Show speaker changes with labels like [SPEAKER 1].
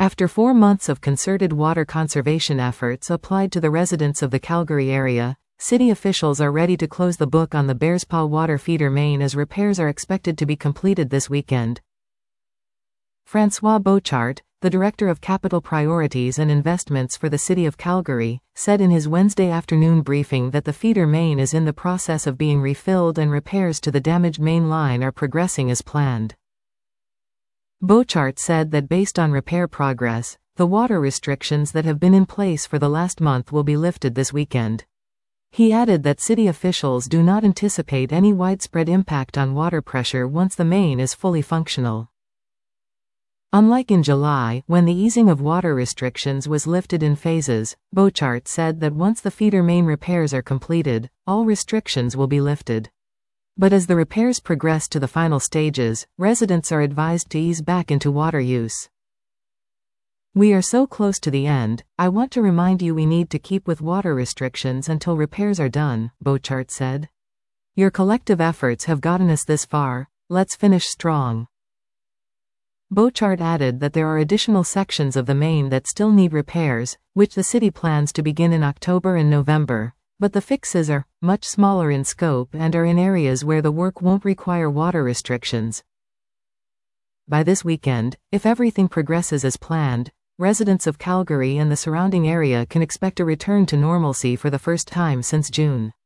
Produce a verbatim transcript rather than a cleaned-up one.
[SPEAKER 1] After four months of concerted water conservation efforts applied to the residents of the Calgary area, city officials are ready to close the book on the Bearspaw water feeder main as repairs are expected to be completed this weekend. Francois Bouchard, the Director of Capital Priorities and Investments for the City of Calgary, said in his Wednesday afternoon briefing that the feeder main is in the process of being refilled and repairs to the damaged main line are progressing as planned. Bouchard said that based on repair progress, the water restrictions that have been in place for the last month will be lifted this weekend. He added that city officials do not anticipate any widespread impact on water pressure once the main is fully functional. Unlike in July, when the easing of water restrictions was lifted in phases, Bouchard said that once the feeder main repairs are completed, all restrictions will be lifted. But as the repairs progress to the final stages, residents are advised to ease back into water use. "We are so close to the end, I want to remind you we need to keep with water restrictions until repairs are done," Bouchard said. "Your collective efforts have gotten us this far, let's finish strong." Bouchard added that there are additional sections of the main that still need repairs, which the city plans to begin in October and November, but the fixes are much smaller in scope and are in areas where the work won't require water restrictions. By this weekend, if everything progresses as planned, residents of Calgary and the surrounding area can expect a return to normalcy for the first time since June.